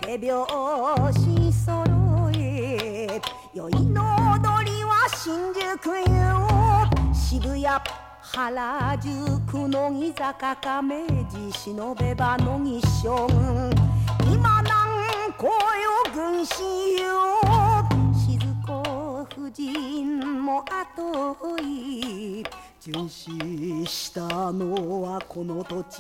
拍子揃え宵の踊りは新宿よ渋谷原宿乃木坂亀治忍べば乃木小今南高よ軍師よ静子夫人も後追い殉死したのはこの土地